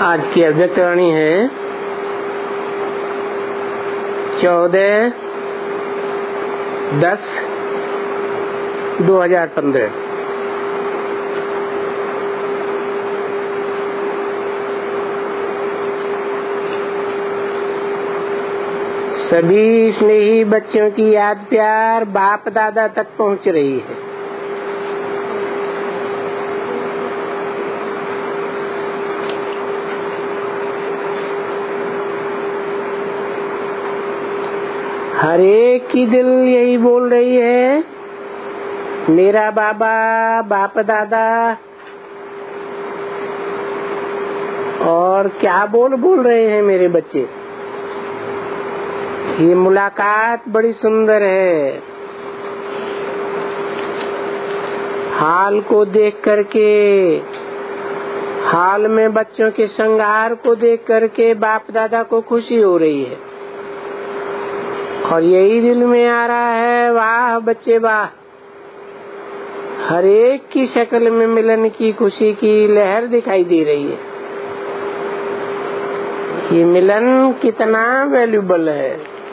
आज की अव्यक्तवाणी है 14/10/2015। सभी स्नेही बच्चों की याद प्यार बाप दादा तक पहुंच रही है। हर एक की दिल यही बोल रही है, मेरा बाबा बाप दादा। और क्या बोल रहे हैं मेरे बच्चे। ये मुलाकात बड़ी सुंदर है। हाल को देख करके, हाल में बच्चों के श्रृंगार को देख करके बाप दादा को खुशी हो रही है। और यही दिल में आ रहा है, वाह बच्चे वाह। हर एक की शक्ल में मिलन की खुशी की लहर दिखाई दे रही है। ये मिलन कितना वैल्यूबल है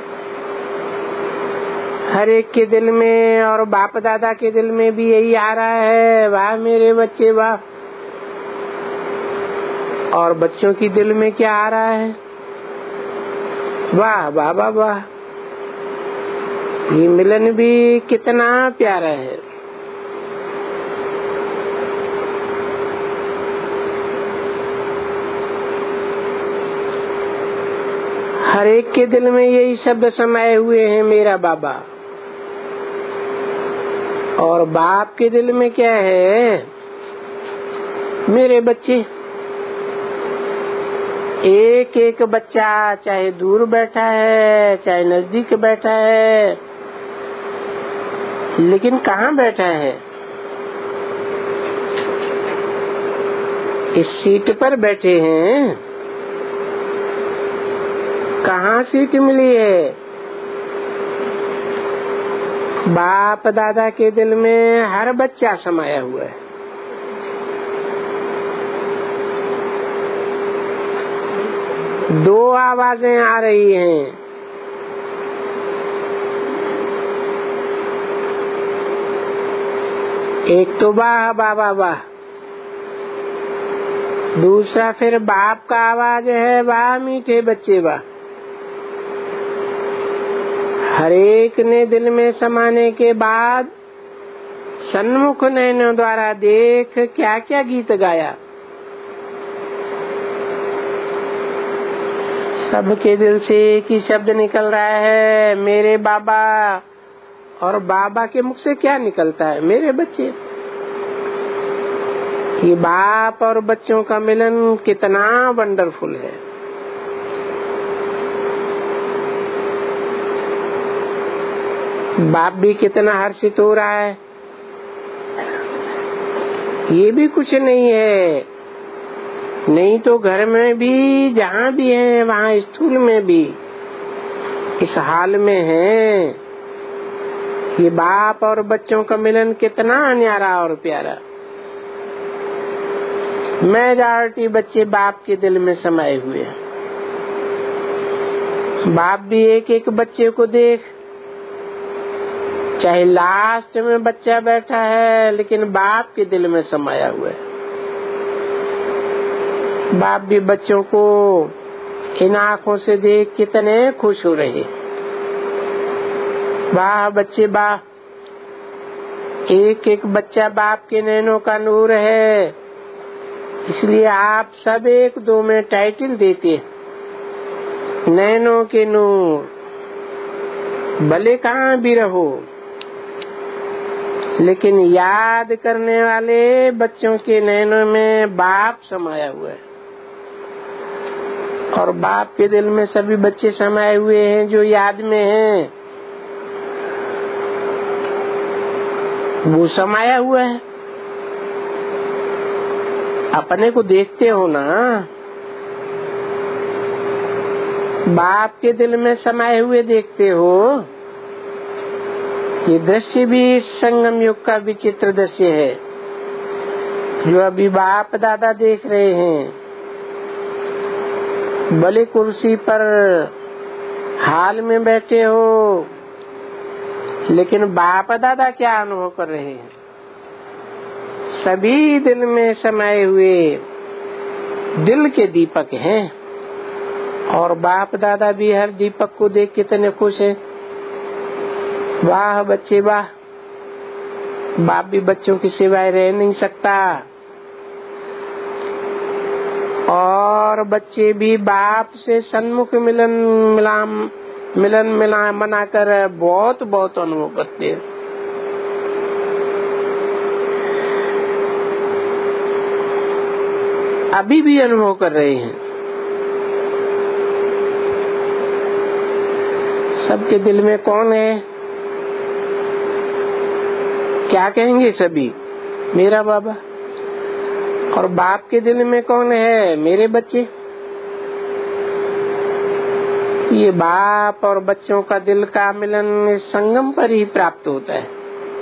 हर एक के दिल में। और बाप दादा के दिल में भी यही आ रहा है, वाह मेरे बच्चे वाह। और बच्चों की दिल में क्या आ रहा है, वाह बाबा वाह। ये मिलन भी कितना प्यारा है। हर एक के दिल में यही शब्द समाये हुए हैं, मेरा बाबा। और बाप के दिल में क्या है, मेरे बच्चे। एक एक बच्चा चाहे दूर बैठा है चाहे नजदीक बैठा है, लेकिन कहाँ बैठा है, इस सीट पर बैठे हैं। कहाँ सीट मिली है, बाप दादा के दिल में हर बच्चा समाया हुआ है। दो आवाजें आ रही हैं, एक तो वाह बाबा वाह, दूसरा फिर बाप का आवाज है, वाह मीठे बच्चे वाह। हर एक ने दिल में समाने के बाद सन्मुख नैनों द्वारा देख क्या क्या गीत गाया। सबके दिल से एक ही शब्द निकल रहा है, मेरे बाबा। और बाबा के मुख से क्या निकलता है, मेरे बच्चे। ये बाप और बच्चों का मिलन कितना वंडरफुल है। बाप भी कितना हर्षित हो रहा है। ये भी कुछ नहीं है, नहीं तो घर में भी जहाँ भी है वहाँ स्थूल में भी इस हाल में है। ये बाप और बच्चों का मिलन कितना न्यारा और प्यारा। मेजॉरिटी बच्चे बाप के दिल में समाये हुए हैं। बाप भी एक एक बच्चे को देख, चाहे लास्ट में बच्चा बैठा है लेकिन बाप के दिल में समाया हुआ है। बाप भी बच्चों को इन आँखों से देख कितने खुश हो रहे। वाह बच्चे वाह। एक एक बच्चा बाप के नैनों का नूर है, इसलिए आप सब एक दो में टाइटल देते, नैनों के नूर। भले कहाँ भी रहो, लेकिन याद करने वाले बच्चों के नैनों में बाप समाया हुआ है। और बाप के दिल में सभी बच्चे समाये हुए हैं जो याद में हैं। वो समाया हुआ है। अपने को देखते हो ना, बाप के दिल में समाये हुए देखते हो। ये दृश्य भी संगम युग का विचित्र दृश्य है जो अभी बाप दादा देख रहे हैं। भले कुर्सी पर हाल में बैठे हो, लेकिन बाप दादा क्या अनुभव कर रहे हैं? सभी दिल में समाये हुए दिल के दीपक हैं, और बाप दादा भी हर दीपक को देख कितने खुश हैं। वाह बच्चे वाह, बाप भी बच्चों की सिवाय रह नहीं सकता, और बच्चे भी बाप से सन्मुख मिलन मनाकर बहुत बहुत अनुभव करते हैं। अभी भी अनुभव कर रहे हैं। सबके दिल में कौन है? क्या कहेंगे सभी? मेरा बाबा। और बाप के दिल में कौन है? मेरे बच्चे। ये बाप और बच्चों का दिल का मिलन संगम पर ही प्राप्त होता है।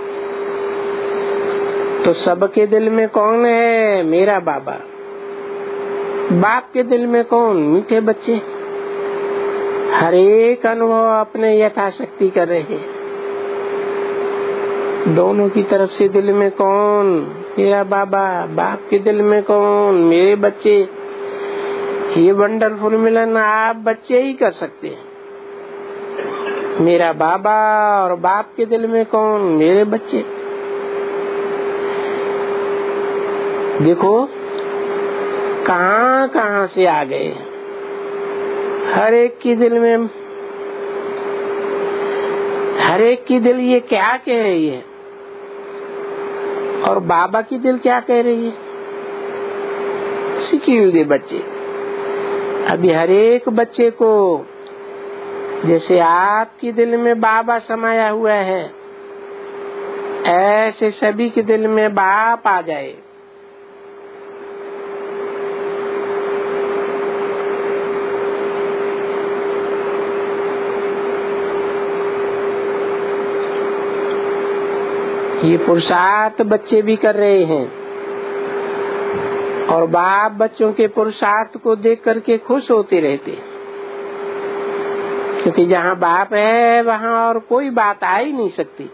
तो सबके दिल में कौन है? मेरा बाबा। बाप के दिल में कौन? मीठे बच्चे। हर एक अनुभव अपने यथाशक्ति कर रहे हैं। दोनों की तरफ से दिल में कौन? मेरा बाबा। बाप के दिल में कौन? मेरे बच्चे। ये वंडरफुल मिलन आप बच्चे ही कर सकते हैं। मेरा बाबा और बाप के दिल में कौन? मेरे बच्चे। देखो कहां कहां से आ गए। हर एक की दिल में, हर एक की दिल ये क्या कह रही है, और बाबा की दिल क्या कह रही है? सिखिल दे बच्चे। अभी हर एक बच्चे को जैसे आपकी दिल में बाबा समाया हुआ है, ऐसे सभी के दिल में बाप आ जाए। ये पुरुषार्थ बच्चे भी कर रहे हैं, और बाप बच्चों के पुरुषार्थ को देख करके खुश होते रहते हैं, क्योंकि जहाँ बाप है वहाँ और कोई बात आ ही नहीं सकती।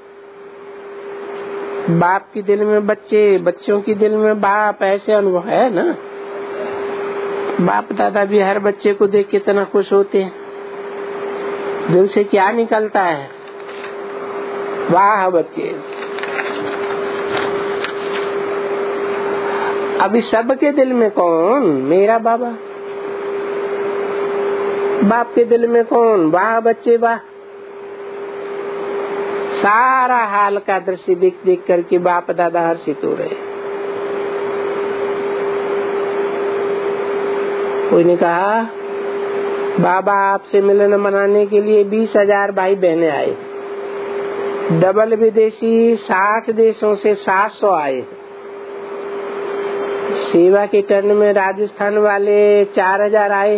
बाप की दिल में बच्चे, बच्चों की दिल में बाप, ऐसे अनुभव है ना। बाप दादा भी हर बच्चे को देख के इतना खुश होते हैं। दिल से क्या निकलता है? वाह बच्चे। अभी सबके दिल में कौन? मेरा बाबा। बाप के दिल में कौन? वाह बच्चे वाह। सारा हाल का दृश्य देख देख करके बाप दादा हर्षित हो रहे। कोई ने कहा बाबा आपसे मिलन मनाने के लिए 20,000 भाई बहनें आए। डबल विदेशी 60 देशों से 700 आए। सेवा के टर्न में राजस्थान वाले 4,000 आए,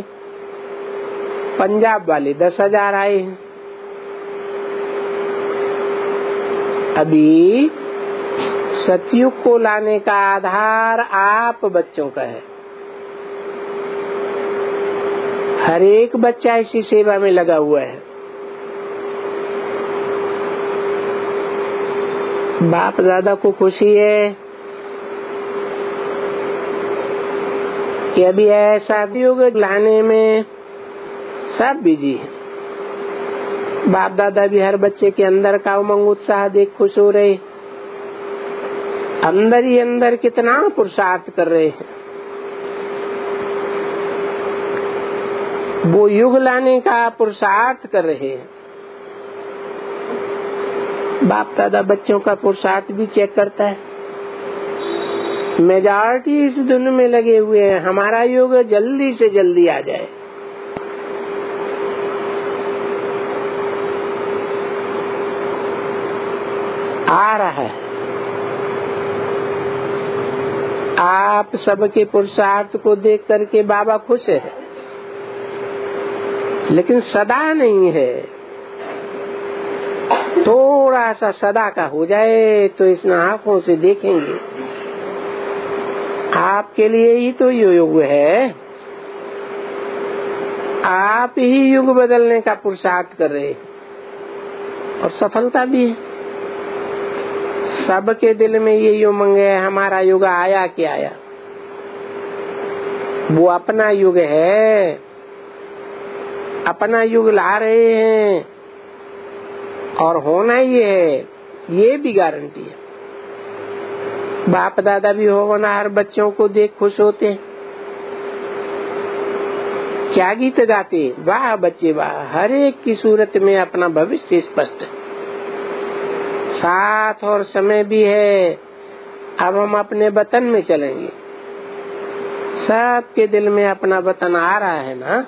पंजाब वाले 10,000 आए। अभी सतयुग को लाने का आधार आप बच्चों का है। हर एक बच्चा इसी सेवा में लगा हुआ है। बाप दादा को खुशी है कि अभी ऐसा युग लाने में सब बिजी है। बाप दादा भी हर बच्चे के अंदर का उमंग उत्साह देख खुश हो रहे। अंदर ही अंदर कितना पुरुषार्थ कर रहे हैं। वो युग लाने का पुरुषार्थ कर रहे हैं। बाप दादा बच्चों का पुरुषार्थ भी चेक करता है। मेजॉरिटी इस धुन में लगे हुए हैं, हमारा युग जल्दी से जल्दी आ जाए। आ रहा है। आप सबके पुरुषार्थ को देख करके बाबा खुश है, लेकिन सदा नहीं है। थोड़ा सा सदा का हो जाए तो इस आंखों से देखेंगे। आपके लिए ही तो ये युग है। आप ही युग बदलने का पुरुषार्थ कर रहे हैं और सफलता भी है। सबके दिल में ये उमंग है, हमारा युग आया कि आया। वो अपना युग है, अपना युग ला रहे हैं और होना ही है, ये भी गारंटी है। बाप दादा भी होनहार बच्चों को देख खुश होते हैं। क्या गीत गाते, वाह बच्चे वाह, हर एक की सूरत में अपना भविष्य स्पष्ट है। साथ और समय भी है, अब हम अपने वतन में चलेंगे। सबके दिल में अपना वतन आ रहा है ना।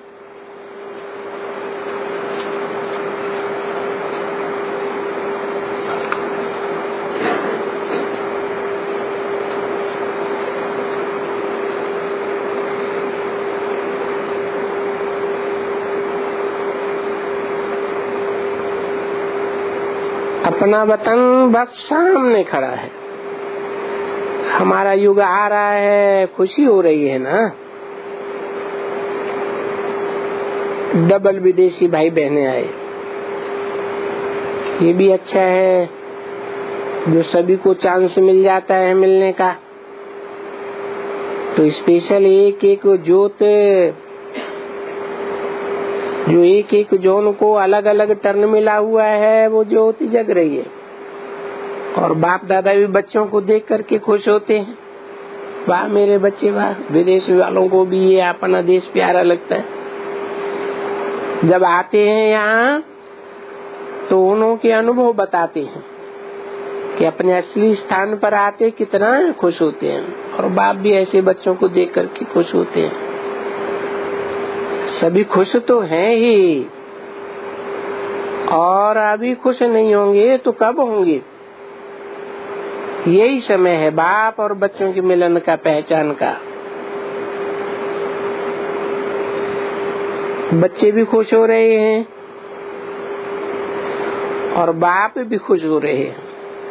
अपना वतन बस सामने खड़ा है, हमारा युग आ रहा है, खुशी हो रही है ना। डबल विदेशी भाई बहने आए, ये भी अच्छा है, जो सभी को चांस मिल जाता है मिलने का। तो स्पेशल एक एक ज्योत, जो एक एक जोन को अलग अलग टर्न मिला हुआ है, वो ज्योति जग रही है। और बाप दादा भी बच्चों को देख करके खुश होते हैं, वाह मेरे बच्चे वाह। विदेश वालों को भी ये अपना देश प्यारा लगता है। जब आते हैं यहाँ तो उनके अनुभव बताते हैं कि अपने असली स्थान पर आते कितना खुश होते हैं। और बाप भी ऐसे बच्चों को देख करके खुश होते हैं। सभी खुश तो हैं ही, और अभी खुश नहीं होंगे तो कब होंगे। यही समय है बाप और बच्चों के मिलन का, पहचान का। बच्चे भी खुश हो रहे हैं और बाप भी खुश हो रहे हैं।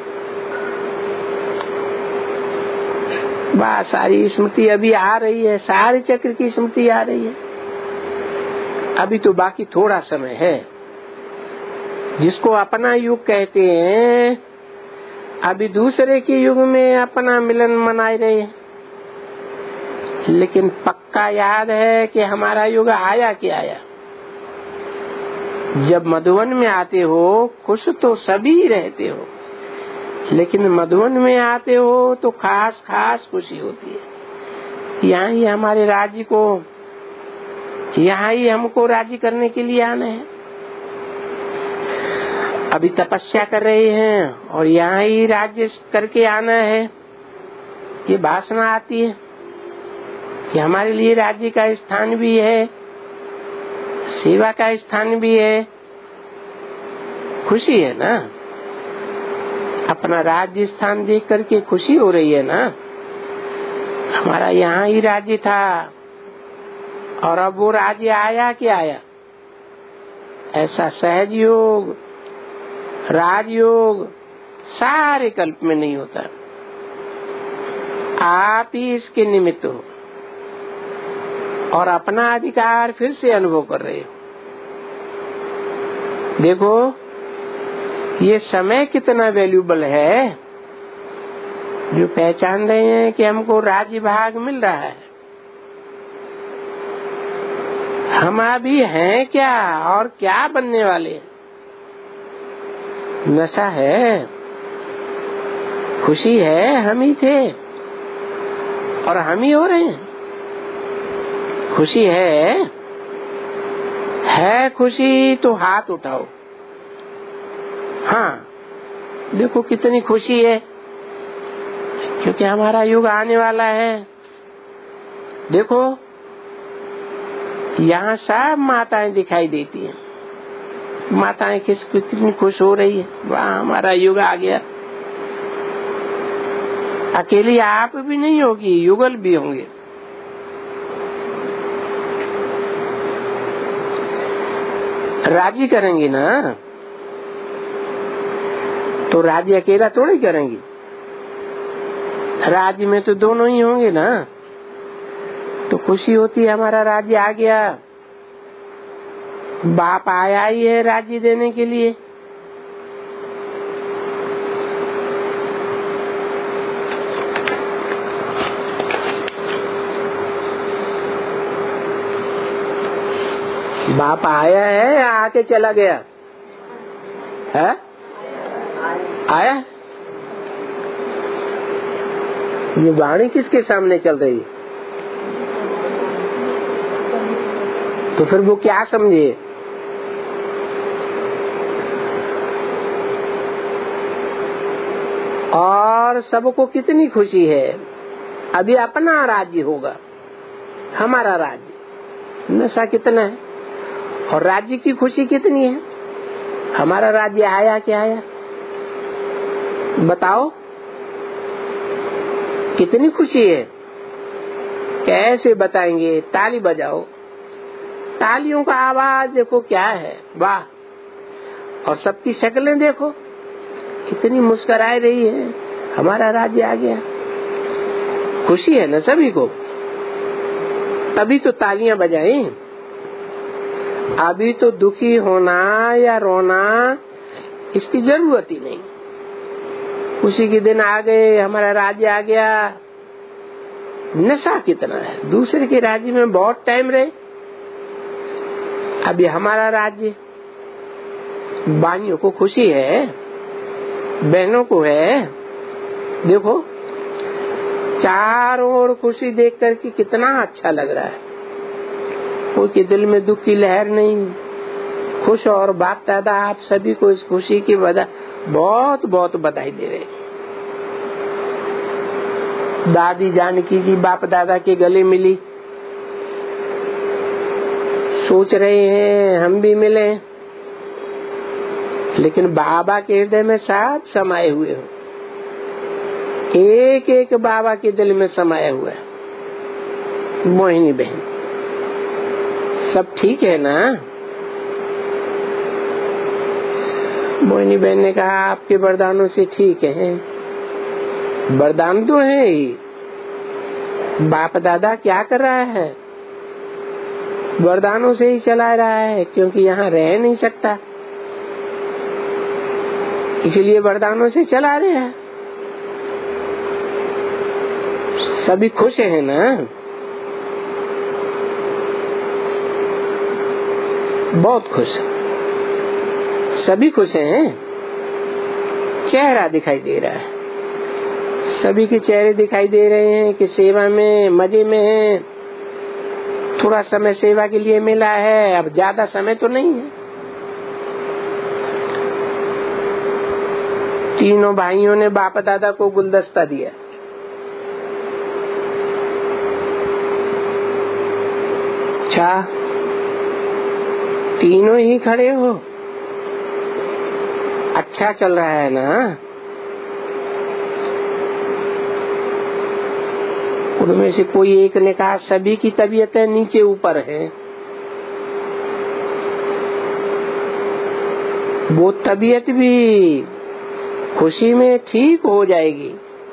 वाह, सारी स्मृति अभी आ रही है, सारे चक्र की स्मृति आ रही है। अभी तो बाकी थोड़ा समय है। जिसको अपना युग कहते हैं, अभी दूसरे के युग में अपना मिलन मना रहे हैं। लेकिन पक्का याद है कि हमारा युग आया कि आया। जब मधुवन में आते हो खुश तो सभी रहते हो, लेकिन मधुवन में आते हो तो खास खास खुशी होती है। यहाँ ही हमारे राज्य को, यहाँ ही हमको राजी करने के लिए आना है। अभी तपस्या कर रहे हैं और यहाँ ही राज्य करके आना है। ये वासना आती है कि हमारे लिए राज्य का स्थान भी है, सेवा का स्थान भी है। खुशी है ना, अपना राज्य स्थान देख करके खुशी हो रही है ना। हमारा यहाँ ही राज्य था और अब वो राज्य आया कि आया। ऐसा सहज योग, राजयोग सारे कल्प में नहीं होता। आप ही इसके निमित्त हो और अपना अधिकार फिर से अनुभव कर रहे हो। देखो ये समय कितना वैल्यूबल है, जो पहचान रहे हैं कि हमको राज्य भाग मिल रहा है। हम अभी हैं क्या और क्या बनने वाले हैं। नशा है, खुशी है, हम ही थे और हम ही हो रहे हैं। खुशी है खुशी तो हाथ उठाओ। हाँ देखो कितनी खुशी है, क्योंकि हमारा युग आने वाला है। देखो यहाँ सब माताएं दिखाई देती हैं। माताएं कितनी खुश हो रही है, वाह हमारा युग आ गया। अकेली आप भी नहीं होगी, युगल भी होंगे। राजी करेंगी ना, तो राज्य अकेला थोड़ी करेंगी। राज्य में तो दोनों ही होंगे ना। तो खुशी होती है हमारा राज्य आ गया। बाप आया ही है राज्य देने के लिए। बाप आया है या आके चला गया है? आया। ये वाणी किसके सामने चल रही है? तो फिर वो क्या समझे? और सबको कितनी खुशी है, अभी अपना राज्य होगा, हमारा राज्य। नशा कितना है और राज्य की खुशी कितनी है? हमारा राज्य आया क्या आया बताओ, कितनी खुशी है। कैसे बताएंगे? ताली बजाओ, तालियों का आवाज देखो क्या है, वाह। और सबकी शक्लें देखो कितनी मुस्कुरा रही है, हमारा राज्य आ गया। खुशी है ना सभी को, तभी तो तालियां बजाएं। अभी तो दुखी होना या रोना इसकी जरूरत ही नहीं। खुशी के दिन आ गए, हमारा राज्य आ गया। नशा कितना है, दूसरे के राज्य में बहुत टाइम रहे, अभी हमारा राज्य। बानियों को खुशी है, बहनों को है। देखो चारों ओर खुशी देख करके कितना अच्छा लग रहा है, कोई के दिल में दुख की लहर नहीं, खुश। और बाप दादा आप सभी को इस खुशी की बहुत बहुत बधाई दे रहे। दादी जानकी जी बाप दादा के गले मिली, सोच रहे हैं हम भी मिले, लेकिन बाबा के हृदय में सब समाये हुए हो, एक एक बाबा के दिल में समाया हुआ है। मोहिनी बहन सब ठीक है ना? मोहिनी बहन ने कहा आपके वरदानों से ठीक है। वरदान तो है ही, बाप दादा क्या कर रहा है? वरदानों से ही चला रहा है, क्योंकि यहाँ रह नहीं सकता, इसलिए वरदानों से चला रहे हैं। सभी खुश हैं ना? बहुत खुश, सभी खुश हैं। चेहरा दिखाई दे रहा है, सभी के चेहरे दिखाई दे रहे हैं कि सेवा में मजे में है। थोड़ा समय सेवा के लिए मिला है, अब ज्यादा समय तो नहीं है। तीनों भाइयों ने बाप दादा को गुलदस्ता दिया। अच्छा, तीनों ही खड़े हो, अच्छा चल रहा है ना? उनमें से कोई एक ने कहा सभी की तबीयतें नीचे ऊपर है, वो तबीयत भी खुशी में ठीक हो जाएगी।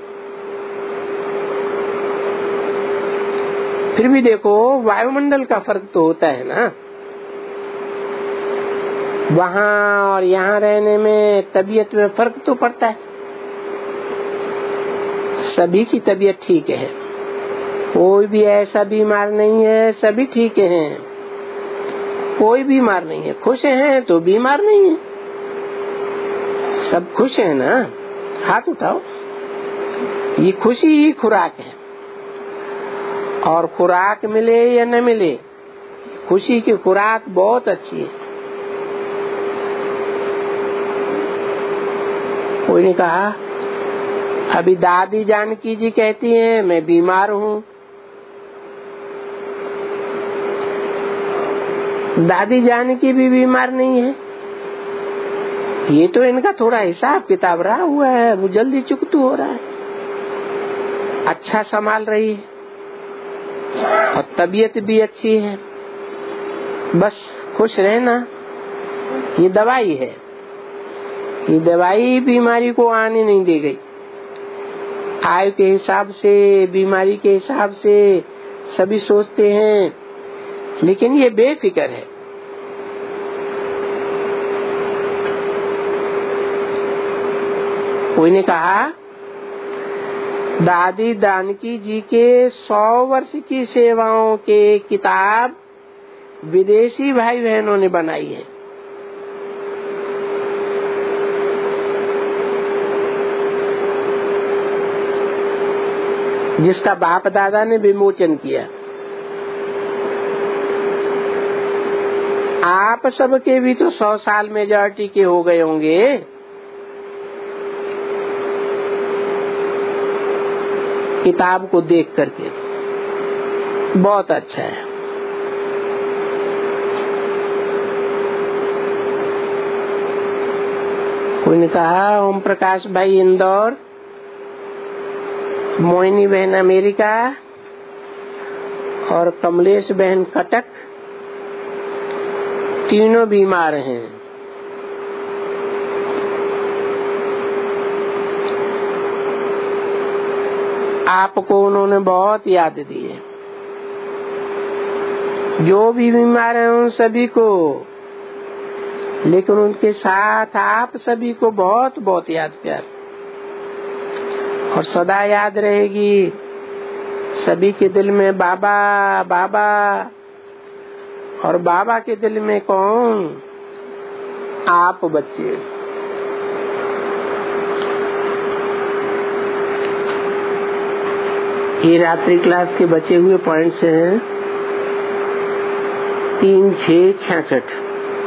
फिर भी देखो वायुमंडल का फर्क तो होता है ना, वहाँ और यहाँ रहने में तबीयत में फर्क तो पड़ता है। सभी की तबीयत ठीक है, कोई भी ऐसा बीमार नहीं है, सभी ठीक हैं, कोई बीमार नहीं है। खुश हैं तो बीमार नहीं है, सब खुश है ना? हाथ उठाओ। ये खुशी ही खुराक है, और खुराक मिले या न मिले, खुशी की खुराक बहुत अच्छी है। कोई ने कहा अभी दादी जानकी जी कहती हैं मैं बीमार हूँ। दादी जानकी भी बीमार नहीं है, ये तो इनका थोड़ा हिसाब किताब रहा हुआ है, वो जल्दी चुकतू हो रहा है। अच्छा संभाल रही है और तबीयत भी अच्छी है, बस खुश रहना। ये दवाई है, ये दवाई बीमारी को आने नहीं दे गई। आयु के हिसाब से, बीमारी के हिसाब से सभी सोचते हैं, लेकिन ये बेफिक्र है। कोई ने कहा दादी जानकी जी के 100 वर्ष की सेवाओं के किताब विदेशी भाई बहनों ने बनाई है। जिसका बाप दादा ने विमोचन किया। आप सबके भी तो 100 साल मेजॉरिटी के हो गए होंगे। किताब को देख करके बहुत अच्छा है। कोई ने कहा ओम प्रकाश भाई इंदौर, मोहिनी बहन अमेरिका और कमलेश बहन कटक, तीनों बीमार हैं। आपको उन्होंने बहुत याद दी है। जो भी बीमार हैं उन सभी को, लेकिन उनके साथ आप सभी को बहुत बहुत याद प्यार और सदा याद रहेगी। सभी के दिल में बाबा बाबा, और बाबा के दिल में कौन? आप बच्चे। ये रात्रि क्लास के बचे हुए पॉइंट्स हैं 3, 6, 66।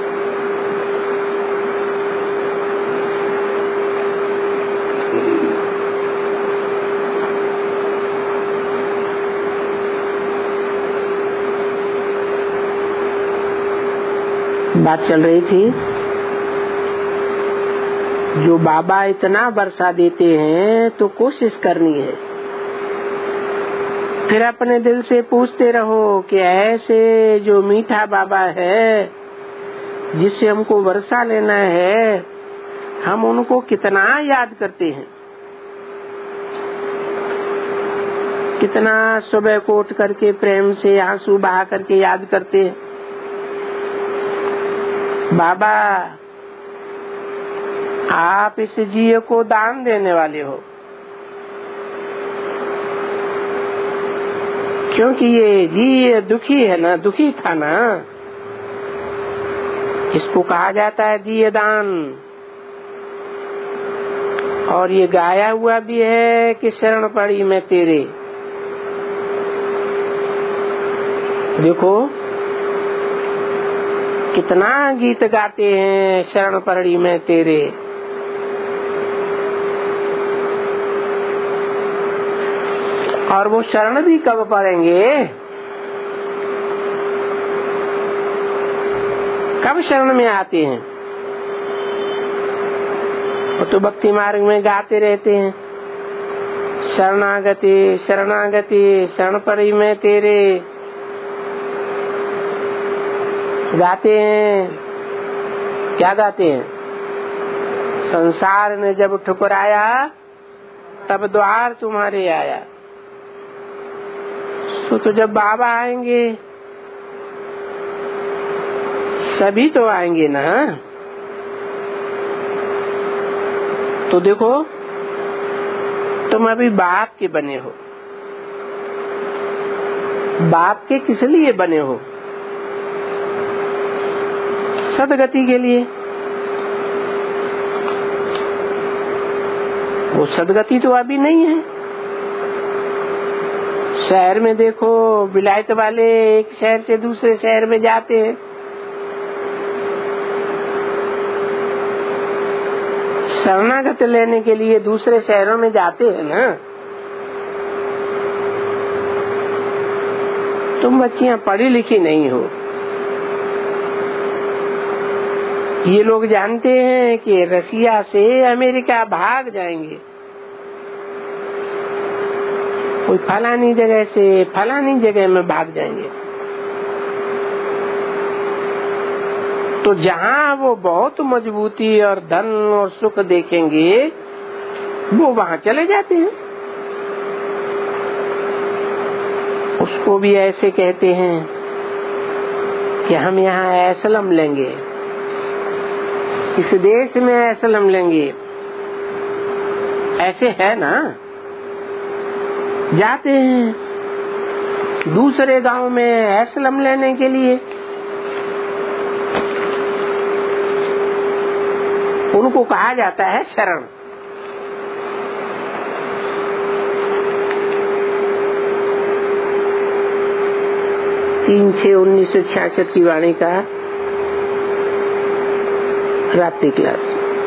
बात चल रही थी, जो बाबा इतना बरसा देते हैं तो कोशिश करनी है। फिर अपने दिल से पूछते रहो कि ऐसे जो मीठा बाबा है जिससे हमको वर्षा लेना है, हम उनको कितना याद करते हैं। कितना सुबह को उठ करके प्रेम से आंसू बहा करके याद करते हैं। बाबा आप इस जीव को दान देने वाले हो, क्योंकि ये जीव दुखी है ना, दुखी था ना। इसको कहा जाता है जीव दान। और ये गाया हुआ भी है कि शरण पड़ी मैं तेरे। देखो कितना गीत गाते हैं शरण पड़ी मैं तेरे। और वो शरण भी कब पड़ेंगे? कब शरण में आते हैं? वो तो भक्ति मार्ग में गाते रहते हैं, शरणागति शरणागति शरण पड़ी मैं तेरे। गाते हैं, क्या गाते हैं? संसार ने जब ठुकराया तब द्वार तुम्हारे आया। तो जब बाबा आएंगे सभी तो आएंगे ना। तो देखो तुम अभी बाप के बने हो। बाप के किस लिए बने हो? सदगति के लिए। वो सदगति तो अभी नहीं है। शहर में देखो विलायत वाले एक शहर से दूसरे शहर में जाते हैं, शरणागत लेने के लिए दूसरे शहरों में जाते हैं ना। तुम बच्चियां पढ़ी लिखी नहीं हो। ये लोग जानते हैं कि रसिया से अमेरिका भाग जाएंगे, कोई फलानी जगह से फलानी जगह में भाग जाएंगे। तो जहाँ वो बहुत मजबूती और धन और सुख देखेंगे वो वहाँ चले जाते हैं। उसको भी ऐसे कहते हैं कि हम यहाँ एसलम लेंगे, इस देश में एसलम लेंगे। ऐसे है ना, जाते हैं दूसरे गांव में एसलम लेने के लिए, उनको कहा जाता है शरण। तीन 6/1966 की वाणी का रात्रि क्लास।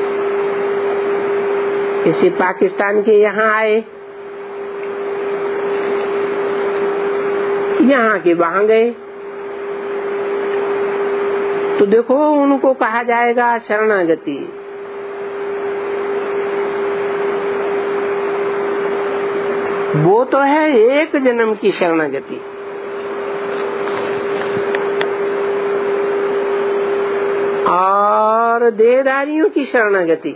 इसे पाकिस्तान के यहाँ आए, यहाँ के वहां गए, तो देखो उनको कहा जाएगा शरणागति। वो तो है एक जन्म की शरणागति, और देहधारियों की शरणागति,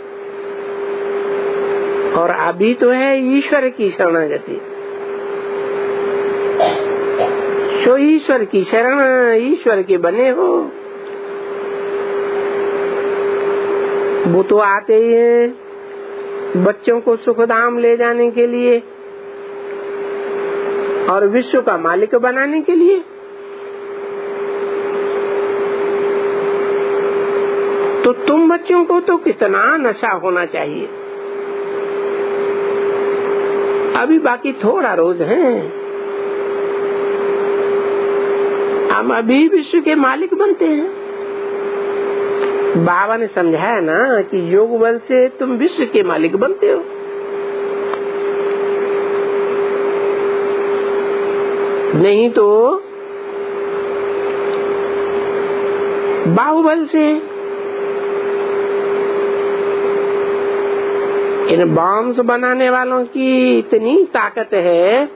और अभी तो है ईश्वर की शरणागति। सो ईश्वर की शरण, ईश्वर के बने हो। वो तो आते ही हैं बच्चों को सुखधाम ले जाने के लिए और विश्व का मालिक बनाने के लिए। तो तुम बच्चों को तो कितना नशा होना चाहिए। अभी बाकी थोड़ा रोज है, हम अभी विश्व के मालिक बनते हैं। बाबा ने समझाया ना कि योग बल से तुम विश्व के मालिक बनते हो। नहीं तो बाहुबल से। इन बॉम्ब्स बनाने वालों की इतनी ताकत है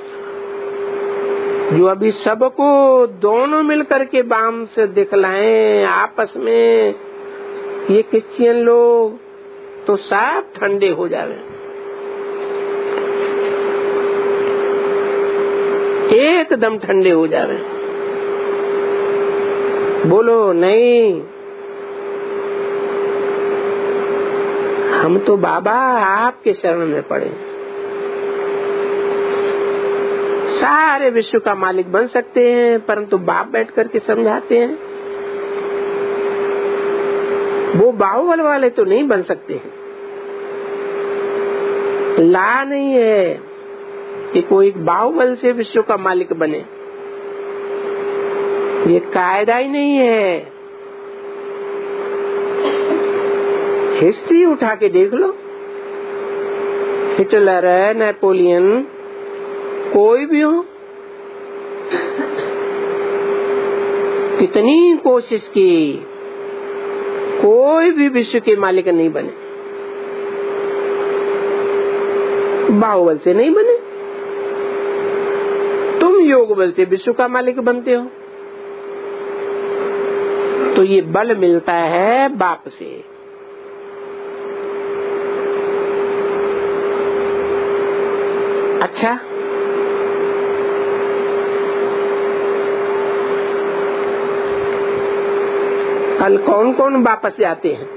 जो अभी सबको दोनों मिलकर के बॉम्ब्स दिखलाएं आपस में, ये क्रिश्चियन लोग तो सब ठंडे हो जावे। एकदम ठंडे हो जावे। बोलो नहीं, हम तो बाबा आपके शरण में पड़े, सारे विश्व का मालिक बन सकते हैं, परंतु बाप बैठ करके समझाते हैं। वो बाहुबल वाले तो नहीं बन सकते हैं। ला नहीं है कि कोई बाहुबल से विश्व का मालिक बने, ये कायदा ही नहीं है। हिस्ट्री उठा के देख लो, हिटलर है, नेपोलियन, कोई भी हो, कितनी कोशिश की, कोई भी विश्व के मालिक नहीं बने, बाहुबल से नहीं बने। तुम योग बल से विश्व का मालिक बनते हो। तो ये बल मिलता है बाप से। अच्छा, कल कौन कौन वापस जाते हैं?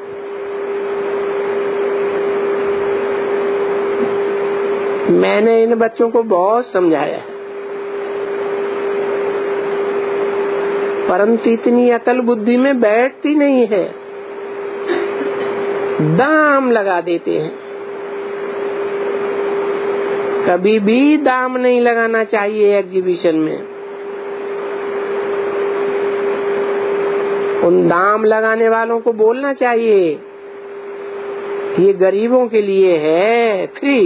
मैंने इन बच्चों को बहुत समझाया है, परंतु इतनी अकल बुद्धि में बैठती नहीं है, दाम लगा देते हैं। कभी भी दाम नहीं लगाना चाहिए एग्जीबिशन में। उन दाम लगाने वालों को बोलना चाहिए ये गरीबों के लिए है, फ्री,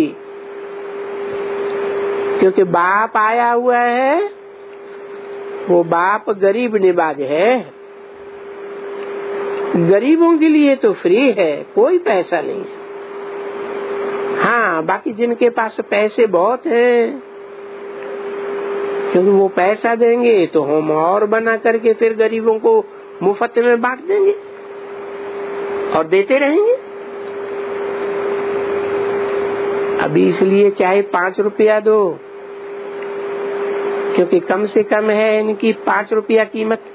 क्योंकि बाप आया हुआ है, वो बाप गरीब निवाज है। गरीबों के लिए तो फ्री है, कोई पैसा नहीं है। हाँ, बाकी जिनके पास पैसे बहुत हैं, क्योंकि वो पैसा देंगे तो हम और बना करके फिर गरीबों को मुफ्त में बांट देंगे और देते रहेंगे। अभी इसलिए चाहे 5 रुपया दो, क्योंकि कम से कम है इनकी 5 रुपया कीमत।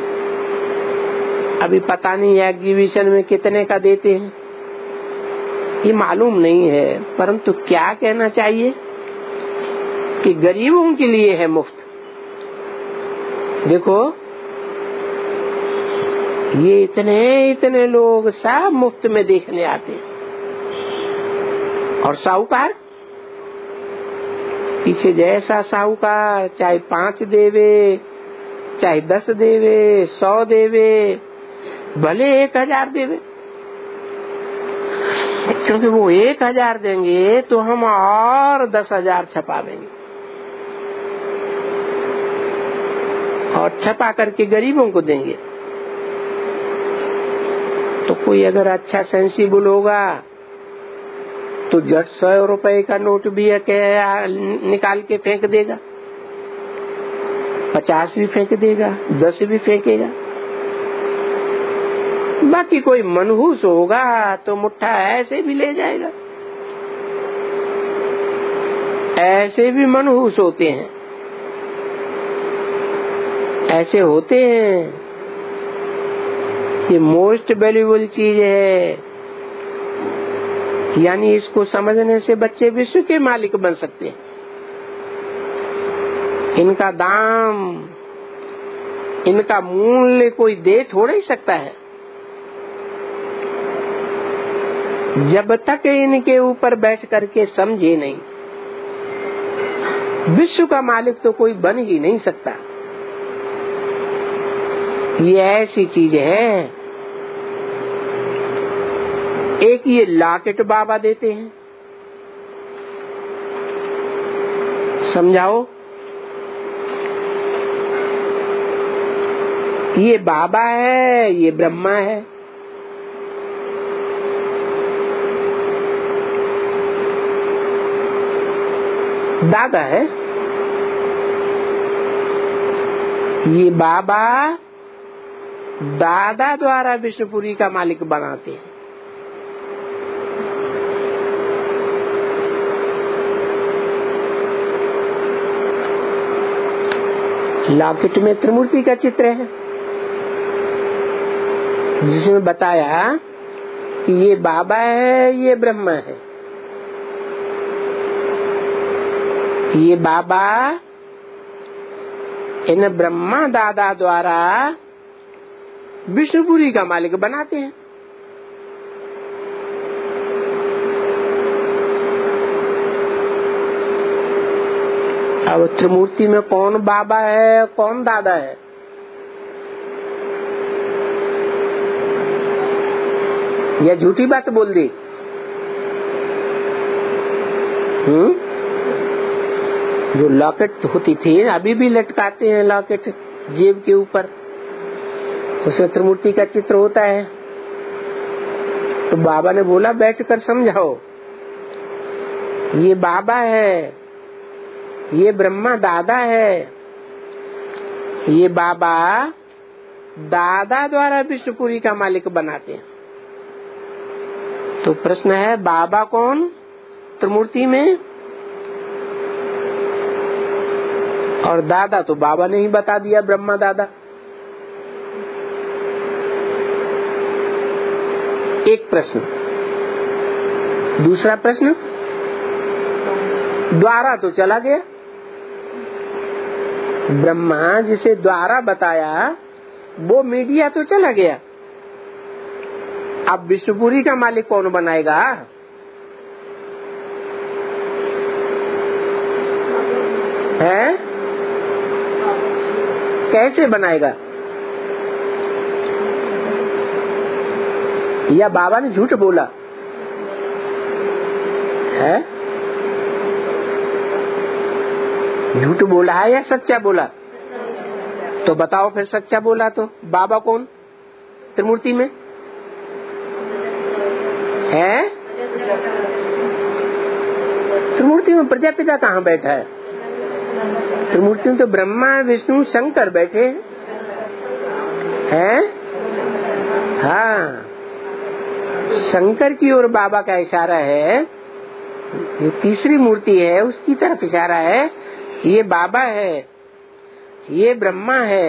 अभी पता नहीं एग्जीबिशन में कितने का देते हैं, ये मालूम नहीं है, परंतु क्या कहना चाहिए कि गरीबों के लिए है मुफ्त। देखो ये इतने लोग सब मुफ्त में देखने आते हैं, और साहूकार पीछे जैसा साहूकार चाहे 5 देवे, चाहे 10 देवे, 100 देवे, भले 1000 देवे, क्योंकि वो 1000 देंगे तो हम और 10,000 छपा देंगे, और छपा करके गरीबों को देंगे। तो कोई अगर अच्छा सेंसिबल होगा तो जट 100 रुपए का नोट भी निकाल के फेंक देगा, 50 भी फेंक देगा, 10 भी फेंकेगा। बाकी कोई मनहूस होगा तो मुट्ठा ऐसे भी ले जाएगा। ऐसे भी मनहूस होते हैं, ऐसे होते हैं। ये मोस्ट वैल्यूएबल चीज है, यानी इसको समझने से बच्चे विश्व के मालिक बन सकते हैं। इनका दाम, इनका मूल्य कोई दे थोड़ा ही सकता है, जब तक इनके ऊपर बैठ करके समझे नहीं। विश्व का मालिक तो कोई बन ही नहीं सकता। ये ऐसी चीज है। एक ये लॉकेट बाबा देते हैं, समझाओ। ये बाबा है, ये ब्रह्मा है। दादा है। ये बाबा दादा द्वारा विश्वपुरी का मालिक बनाते हैं। लॉकेट में त्रिमूर्ति का चित्र है, जिसमें बताया कि ये बाबा है, ये ब्रह्मा है। ये बाबा इन ब्रह्मा दादा द्वारा विष्णुपुरी का मालिक बनाते हैं। अब त्रिमूर्ति में कौन बाबा है, कौन दादा है? यह झूठी बात बोल दी। जो लॉकेट होती थी, अभी भी लटकाते हैं लॉकेट जेब के ऊपर, उसमें त्रिमूर्ति का चित्र होता है। तो बाबा ने बोला बैठकर समझाओ, ये बाबा है, ये ब्रह्मा दादा है। ये बाबा दादा द्वारा विष्णुपुरी का मालिक बनाते हैं। तो प्रश्न है, बाबा कौन त्रिमूर्ति में? और दादा तो बाबा ने ही बता दिया, ब्रह्मा दादा। एक प्रश्न। दूसरा प्रश्न, द्वारा तो चला गया। ब्रह्मा जिसे द्वारा बताया वो मीडिया तो चला गया। अब विष्णुपुरी का मालिक कौन बनाएगा? है? कैसे बनाएगा? या बाबा ने झूठ बोला है? झूठ बोला है या सच्चा बोला? तो बताओ फिर, सच्चा बोला तो बाबा कौन त्रिमूर्ति में है? त्रिमूर्ति में प्रजापिता कहाँ बैठा है? त्रिमूर्ति में तो ब्रह्मा विष्णु शंकर बैठे हैं। हाँ, शंकर की ओर बाबा का इशारा है। ये तीसरी मूर्ति है, उसकी तरफ इशारा है। ये बाबा है, ये ब्रह्मा है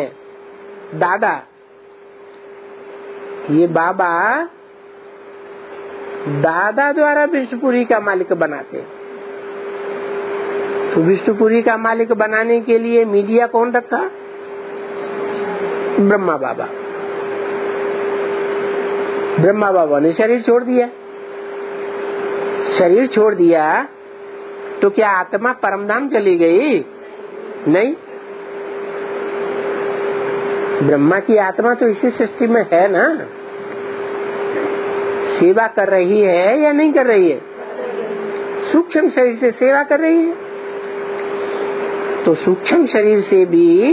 दादा। ये बाबा दादा द्वारा विष्णुपुरी का मालिक बनाते। तो विष्णुपुरी का मालिक बनाने के लिए मीडिया कौन रखा? ब्रह्मा बाबा। ब्रह्मा बाबा ने शरीर छोड़ दिया। शरीर छोड़ दिया तो क्या आत्मा परमधाम चली गई? नहीं, ब्रह्मा की आत्मा तो इसी सृष्टि में है ना। सेवा कर रही है या नहीं कर रही है? सूक्ष्म शरीर से सेवा कर रही है। तो सूक्ष्म शरीर से भी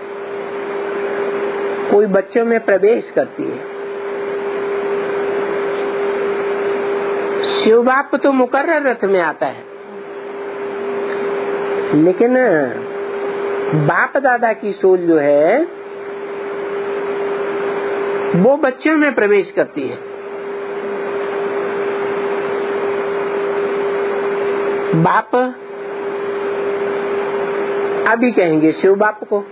कोई बच्चों में प्रवेश करती है। शिव बाप तो मुकर्रर रथ में आता है, लेकिन बाप दादा की सोल जो है वो बच्चों में प्रवेश करती है। बाप अभी कहेंगे शिव बाप को,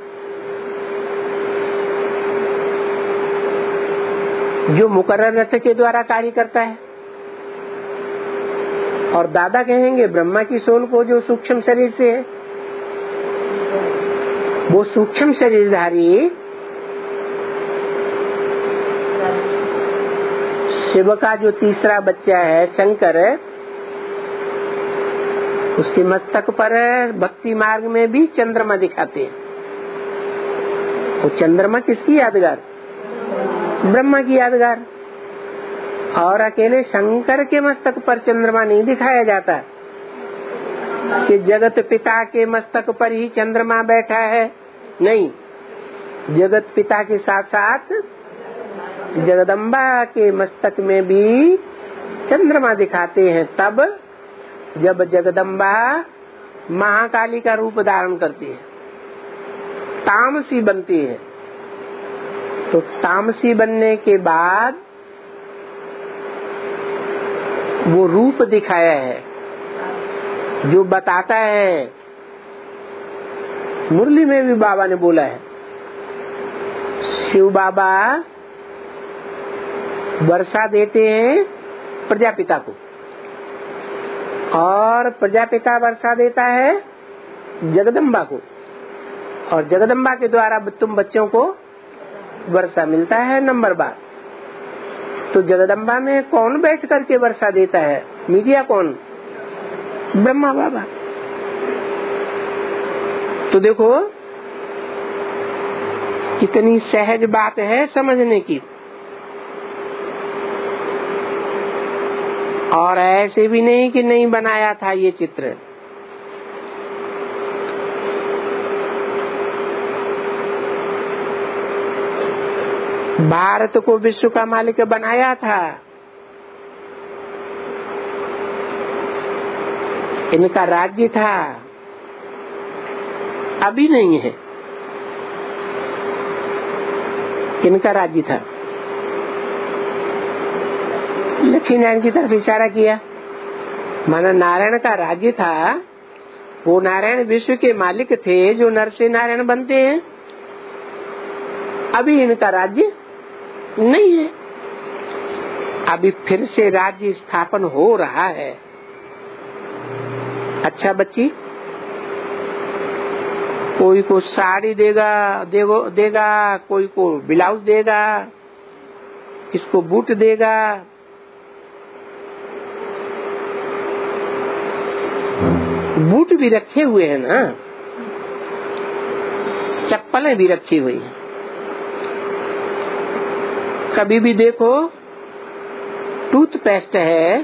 जो मुकर्रर रथ के द्वारा कार्य करता है, और दादा कहेंगे ब्रह्मा की सोल को, जो सूक्ष्म शरीर से है। वो सूक्ष्म शरीरधारी शिव का जो तीसरा बच्चा है शंकर, उसके मस्तक पर भक्ति मार्ग में भी चंद्रमा दिखाते हैं। वो चंद्रमा किसकी यादगार? ब्रह्मा की यादगार। और अकेले शंकर के मस्तक पर चंद्रमा नहीं दिखाया जाता कि जगत पिता के मस्तक पर ही चंद्रमा बैठा है। नहीं, जगत पिता के साथ साथ जगदम्बा के मस्तक में भी चंद्रमा दिखाते हैं, तब जब जगदम्बा महाकाली का रूप धारण करती है, तामसी बनती है। तो तामसी बनने के बाद वो रूप दिखाया है जो बताता है, मुरली में भी बाबा ने बोला है, शिव बाबा वर्षा देते हैं प्रजापिता को, और प्रजापिता वर्षा देता है जगदम्बा को, और जगदम्बा के द्वारा तुम बच्चों को वर्षा मिलता है। नंबर बार तो जगदम्बा में कौन बैठ करके वर्षा देता है? मीडिया कौन? ब्रह्मा बाबा। तो देखो कितनी सहज बात है समझने की। और ऐसे भी नहीं कि नहीं बनाया था ये चित्र। भारत को विश्व का मालिक बनाया था। इनका राज्य था, अभी नहीं है। इनका राज्य था। लक्ष्मी नारायण की तरफ इशारा किया, माना नारायण का राज्य था। वो नारायण विश्व के मालिक थे जो नर से नारायण बनते हैं। अभी इनका राज्य नहीं है, अभी फिर से राज्य स्थापन हो रहा है। अच्छा बच्ची, कोई को साड़ी देगा, कोई को ब्लाउज देगा, किसको बूट देगा। बूट भी रखे हुए हैं ना, चप्पलें भी रखी हुई हैं। कभी भी देखो टूथपेस्ट है,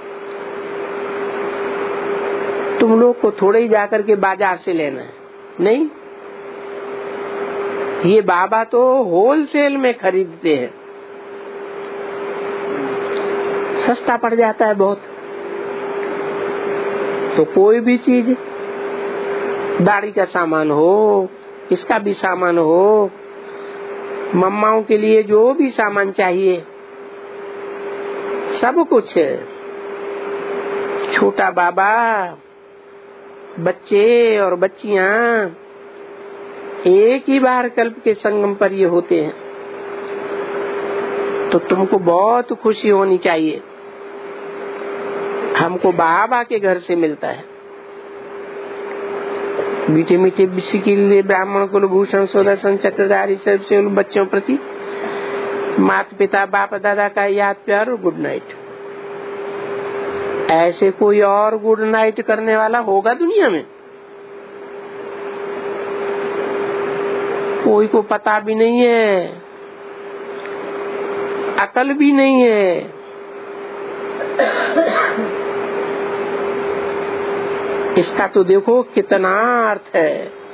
तुम लोग को थोड़े ही जाकर के बाजार से लेना है, नहीं। ये बाबा तो होलसेल में खरीदते हैं, सस्ता पड़ जाता है बहुत। तो कोई भी चीज, दाढ़ी का सामान हो, इसका भी सामान हो, मम्माओं के लिए जो भी सामान चाहिए, सब कुछ छोटा बाबा, बच्चे और बच्चियां एक ही बार कल्प के संगम पर ये होते हैं। तो तुमको बहुत खुशी होनी चाहिए हमको बाबा के घर से मिलता है। मीठे मीठे विषय के लिए ब्राह्मण कुलभूषण सुदर्शन चक्रधारी सबसे उन बच्चों प्रति माता पिता बाप दादा का याद प्यार और गुड नाइट। ऐसे कोई और गुड नाइट करने वाला होगा दुनिया में? कोई को पता भी नहीं है, अकल भी नहीं है। इसका तो देखो कितना अर्थ है।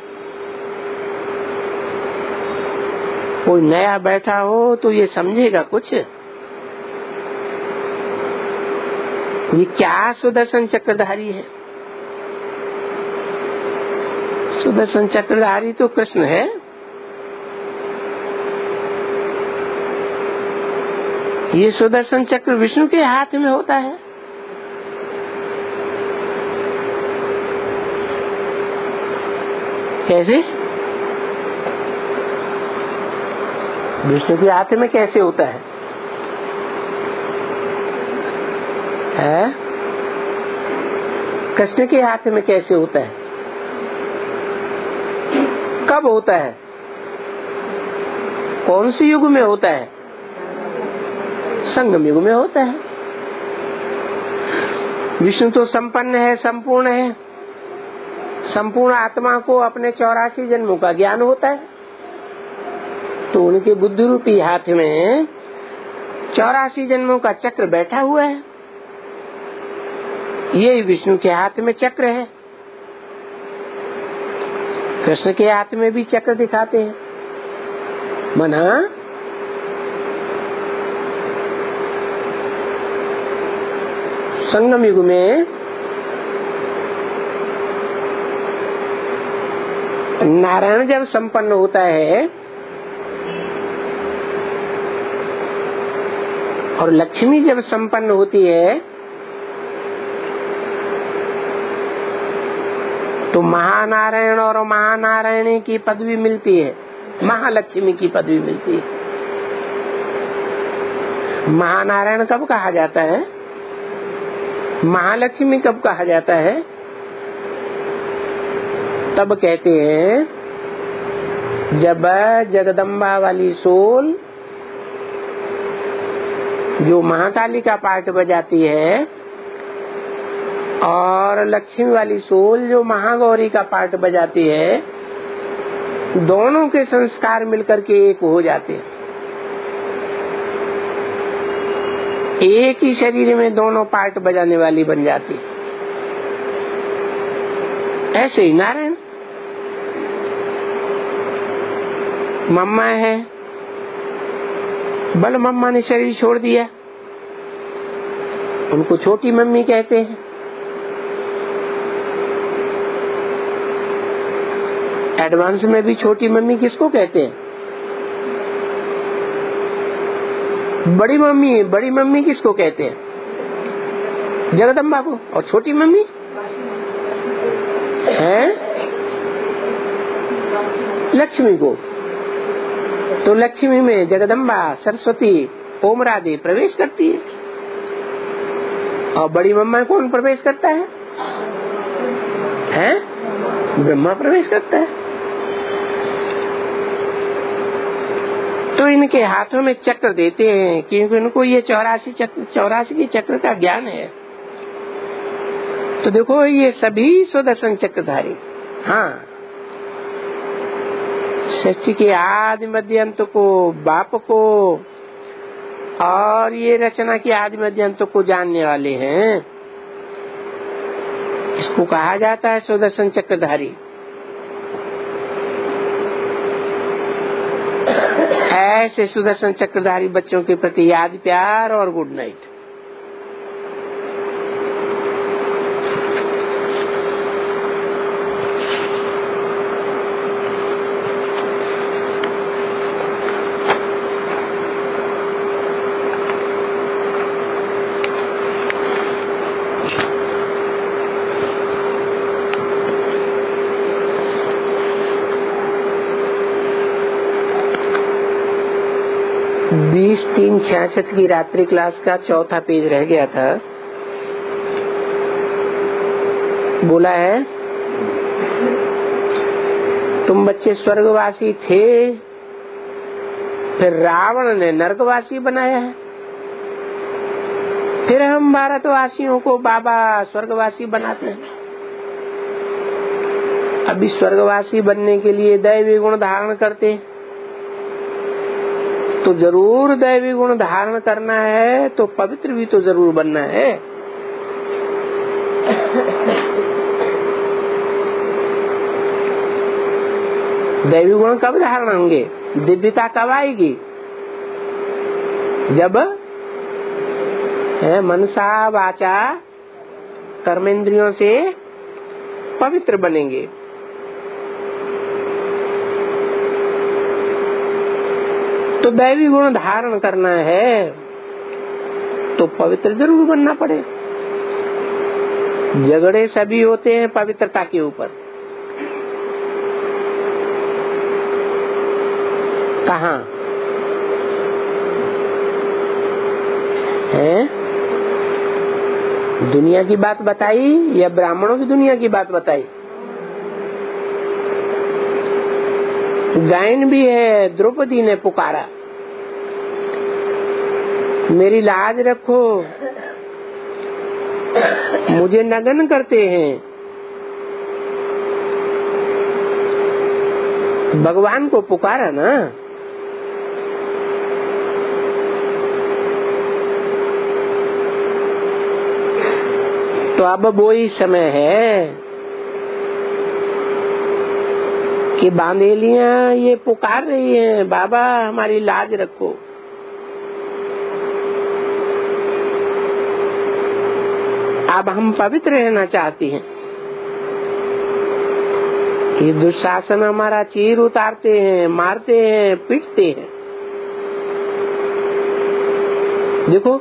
कोई नया बैठा हो तो ये समझेगा कुछ, ये क्या सुदर्शन चक्रधारी है। सुदर्शन चक्रधारी तो कृष्ण है। ये सुदर्शन चक्र विष्णु के हाथ में होता है। कैसे? विष्णु के हाथ में कैसे होता है? कृष्ण के हाथ में कैसे होता है? कब होता है? कौन सी युग में होता है? संगम युग में होता है। विष्णु तो संपन्न है, संपूर्ण है। संपूर्ण आत्मा को अपने 84 जन्मों का ज्ञान होता है, तो उनके बुद्धि रूपी हाथ में 84 जन्मों का चक्र बैठा हुआ है। यही विष्णु के हाथ में चक्र है। कृष्ण के हाथ में भी चक्र दिखाते हैं। मना संगम युग में नारायण जब संपन्न होता है और लक्ष्मी जब संपन्न होती है, तो महानारायण और महानारायणी की पदवी मिलती है, महालक्ष्मी की पदवी मिलती है। महानारायण कब कहा जाता है? महालक्ष्मी कब कहा जाता है? तब कहते हैं जब जगदम्बा वाली सोल जो महाकाली का पार्ट बजाती है और लक्ष्मी वाली सोल जो महागौरी का पार्ट बजाती है, दोनों के संस्कार मिलकर के एक हो जाते हैं। एक ही शरीर में दोनों पार्ट बजाने वाली बन जाती है। ऐसे ही नारायण मम्मा है, बल मम्मा ने शरीर छोड़ दिया, उनको छोटी मम्मी कहते हैं। एडवांस में भी छोटी मम्मी किसको कहते हैं? बड़ी मम्मी किसको कहते हैं? जगदम्बा को। और छोटी मम्मी है लक्ष्मी को। तो लक्ष्मी में जगदम्बा, सरस्वती, ओम राधे प्रवेश करती है। और बड़ी मम्मा कौन प्रवेश करता है? ब्रह्मा प्रवेश करता है। तो इनके हाथों में चक्र देते हैं क्योंकि उनको ये 84 चक्र का ज्ञान है। तो देखो ये सभी सुदर्शन चक्रधारी, हाँ, सृष्टि के आदि मध्य अंत को, बाप को और ये रचना के आदि मध्य अंत को जानने वाले हैं। इसको कहा जाता है सुदर्शन चक्रधारी। ऐसे सुदर्शन चक्रधारी बच्चों के प्रति याद प्यार और गुड नाइट। (20-3-66) की रात्रि क्लास का चौथा पेज रह गया था। बोला है तुम बच्चे स्वर्गवासी थे, फिर रावण ने नरकवासी बनाया है, फिर हम भारतवासियों को बाबा स्वर्गवासी बनाते हैं। अभी स्वर्गवासी बनने के लिए दैवी गुण धारण करते, तो जरूर दैवी गुण धारण करना है तो पवित्र भी तो जरूर बनना है। दैवी गुण कब धारण होंगे? दिव्यता कब आएगी? जब मनसा वाचा कर्मेंद्रियों से पवित्र बनेंगे। तो दैवी गुण धारण करना है तो पवित्र जरूर बनना पड़े। झगड़े सभी होते हैं पवित्रता के ऊपर। कहाँ है? दुनिया की बात बताई या ब्राह्मणों की दुनिया की बात बताई? गायन भी है, द्रौपदी ने पुकारा मेरी लाज रखो, मुझे नग्न करते हैं। भगवान को पुकारा ना। तो अब वही समय है कि बांधेलियां ये पुकार रही हैं, बाबा हमारी लाज रखो। अब हम पवित्र रहना चाहती हैं। ये दुशासन हमारा चीर उतारते हैं, मारते हैं, पीटते हैं। देखो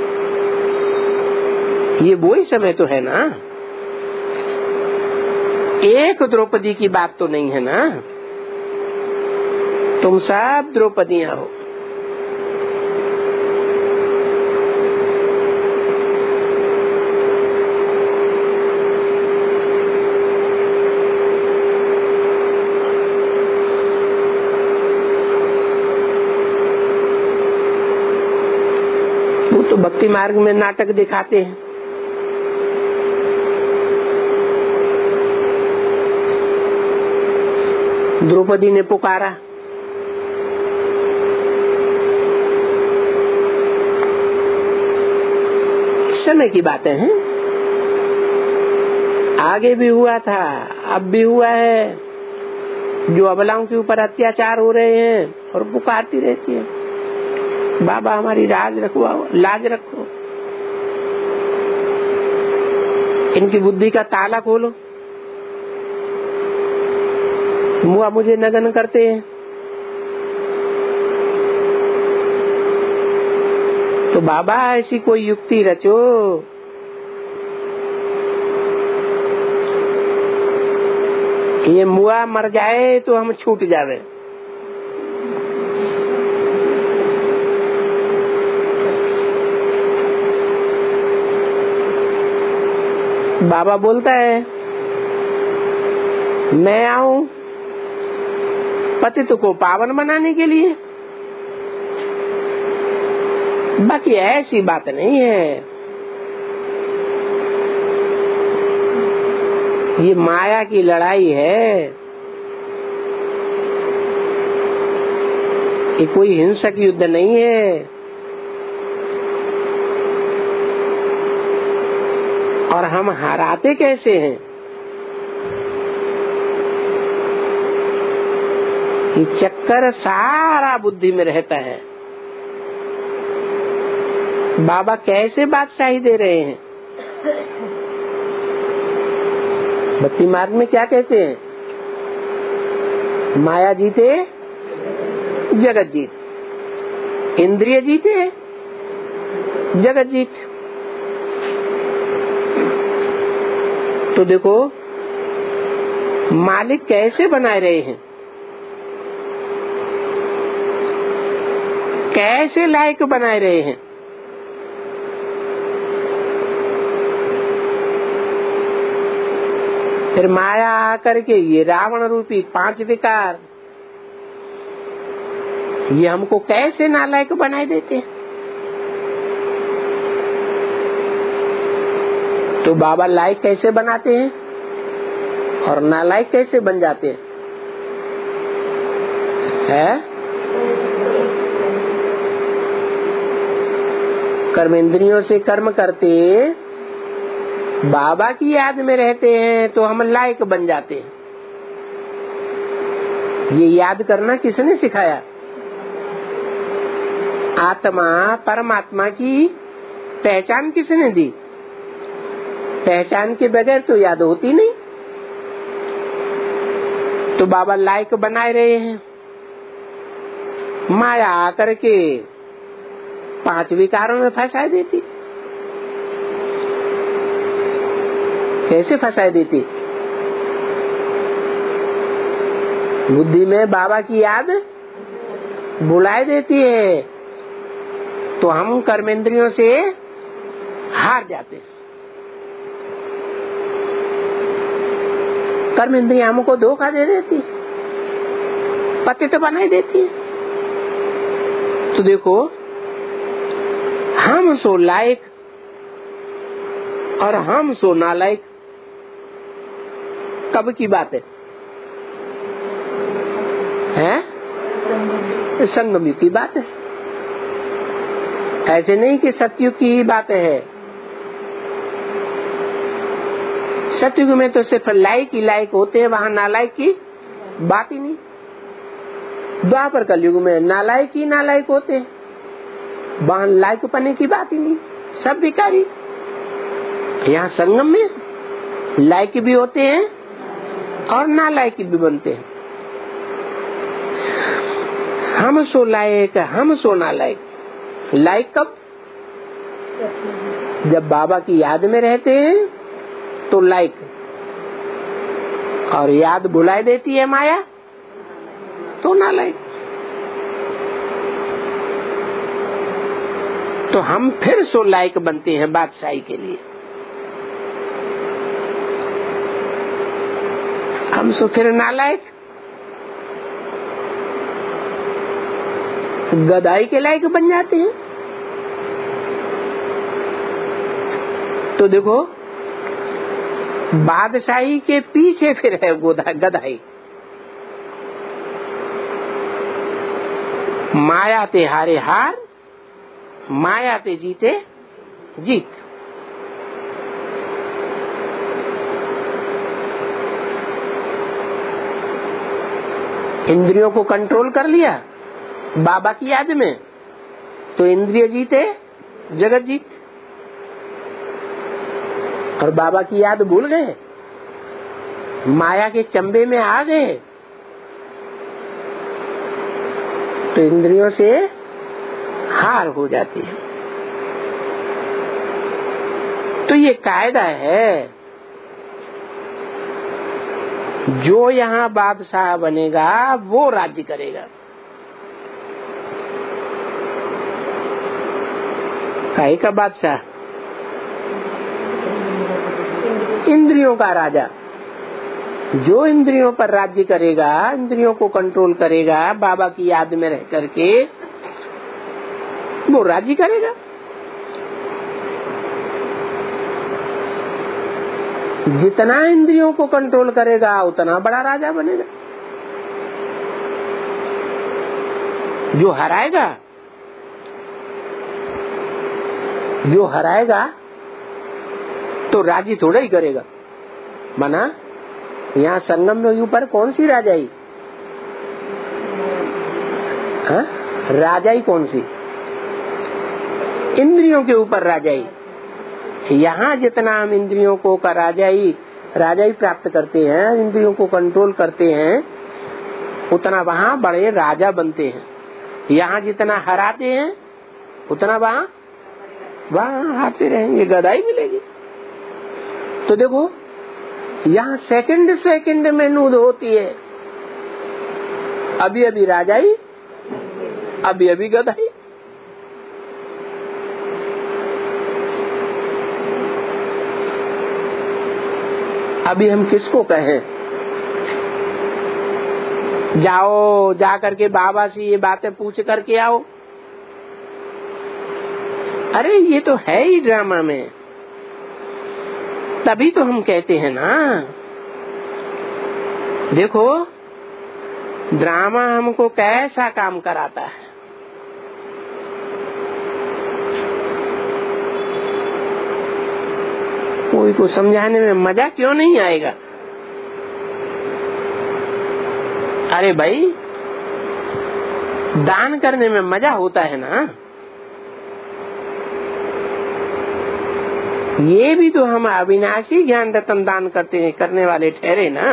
ये वही समय तो है ना। एक द्रौपदी की बात तो नहीं है ना, तुम सब द्रौपदियां हो। वो तो भक्ति मार्ग में नाटक दिखाते हैं। द्रौपदी ने पुकारा, इस समय की बातें हैं। आगे भी हुआ था, अब भी हुआ है। जो अबलाओं के ऊपर अत्याचार हो रहे हैं और पुकारती रहती है बाबा हमारी लाज रखो। इनकी बुद्धि का ताला खोलो। मुझे नग्न करते हैं। तो बाबा ऐसी कोई युक्ति रचो ये मुआ मर जाए तो हम छूट जावे। बाबा बोलता है मैं आऊं पतित को पावन बनाने के लिए। बाकी ऐसी बात नहीं है। ये माया की लड़ाई है। ये कोई हिंसक युद्ध नहीं है। और हम हराते कैसे हैं? ये चक्कर सारा बुद्धि में रहता है। बाबा कैसे बादशाही दे रहे हैं? भक्ति मार्ग में क्या कहते हैं? माया जीते जगत जीत, इंद्रिय जीते जगत जीत। तो देखो मालिक कैसे बनाए रहे हैं, कैसे लायक बनाए रहे हैं। फिर माया आकर के ये रावण रूपी 5 विकार, ये हमको कैसे नालायक बनाए देते हैं। तो बाबा लायक कैसे बनाते हैं और नालायक कैसे बन जाते हैं? कर्मेंद्रियों से कर्म करते, बाबा की याद में रहते हैं तो हम लायक बन जाते हैं। ये याद करना किसने सिखाया? आत्मा परमात्मा की पहचान किसने दी? पहचान के बगैर तो याद होती नहीं। तो बाबा लायक बनाए रहे हैं। माया आकर के 5 विकारों में फंसा देती। कैसे फंसा देती? बुद्धि में बाबा की याद बुलाए देती है तो हम कर्मेंद्रियों से हार जाते हैं। कर्मेंद्रियां हमको धोखा दे देती, पतित बनाई देती है। तो देखो, हम सो लायक और हम सो नालायक कब की बात है? संगम युग की बात है। ऐसे नहीं कि सतयुग की ही बात है। सतयुग में तो सिर्फ लायक ही लायक होते हैं, वहाँ नालायक की बात ही नहीं। द्वापर कलयुग में नालायक ही नालायक होते हैं, वहाँ लायक पने की बात ही नहीं, सब भिखारी। यहाँ संगम में लायक भी होते हैं और नालायक भी बनते हैं। हम सो लायक, हम सो नालायक। लायक कब? जब बाबा की याद में रहते हैं तो लायक, और याद भुलाए देती है माया तो नालायक। तो हम फिर सो लायक बनते हैं बादशाही के लिए। हम सो फिर नालायक, गदाई के लायक बन जाते हैं। तो देखो, बादशाही के पीछे फिर है गदाई। माया ते हारे हार, माया ते जीते जीत। इंद्रियों को कंट्रोल कर लिया बाबा की याद में तो इंद्रिय जीते, जगत जीत। और बाबा की याद भूल गए, माया के चंबे में आ गए तो इंद्रियों से हार हो जाती है। तो ये कायदा है, जो यहाँ बादशाह बनेगा वो राज्य करेगा। काहे का बादशाह? इंद्रियों का राजा। जो इंद्रियों पर राज्य करेगा, इंद्रियों को कंट्रोल करेगा बाबा की याद में रह करके, वो राज्य करेगा। जितना इंद्रियों को कंट्रोल करेगा उतना बड़ा राजा बनेगा। जो हराएगा तो राज्य थोड़ा ही करेगा। माना यहाँ संगम में ऊपर कौन सी राजाई? राजाई कौन सी? इंद्रियों के ऊपर राजाई। यहाँ जितना हम इंद्रियों को का राजाई प्राप्त करते हैं, इंद्रियों को कंट्रोल करते हैं, उतना वहाँ बड़े राजा बनते हैं। यहाँ जितना हराते हैं उतना वहाँ हारते रहेंगे, गदाई मिलेगी। तो देखो, यहाँ सेकंड में नूद होती है। अभी अभी राजाई, अभी अभी गदाई। अभी हम किसको कहें? जाओ, जा करके बाबा से ये बातें पूछ करके आओ। अरे ये तो है ही ड्रामा में, तभी तो हम कहते हैं ना। देखो ड्रामा हमको कैसा काम कराता है। कोई को समझाने में मजा क्यों नहीं आएगा? अरे भाई दान करने में मजा होता है ना। ये भी तो हम अविनाशी ज्ञान रतन दान करने वाले ठहरे ना।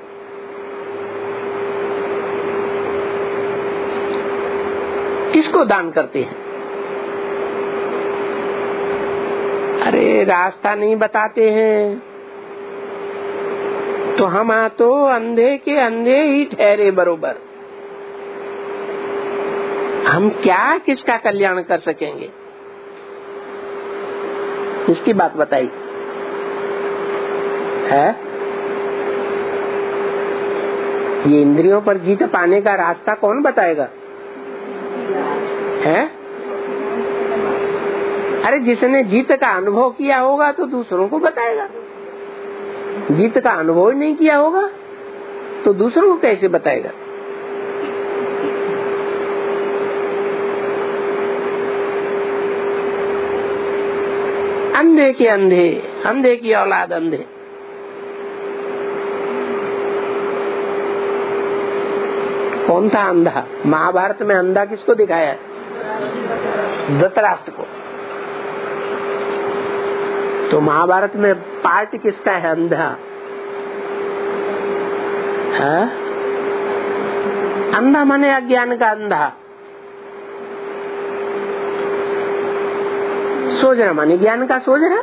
किसको दान करते हैं? अरे रास्ता नहीं बताते हैं तो हम तो अंधे के अंधे ही ठहरे बरोबर। हम क्या किसका कल्याण कर सकेंगे? इसकी बात बताई है। ये इंद्रियों पर जीत पाने का रास्ता कौन बताएगा? है? अरे जिसने जीत का अनुभव किया होगा तो दूसरों को बताएगा। जीत का अनुभव ही नहीं किया होगा तो दूसरों को कैसे बताएगा? अंधे के अंधे, अंधे की औलाद अंधे। कौन था अंधा? महाभारत में अंधा किसको दिखाया है? धृतराष्ट्र को। तो महाभारत में पार्ट किसका है? अंधा है? अंधा माने अज्ञान का अंधा, सोजरा माने ज्ञान का सोजरा।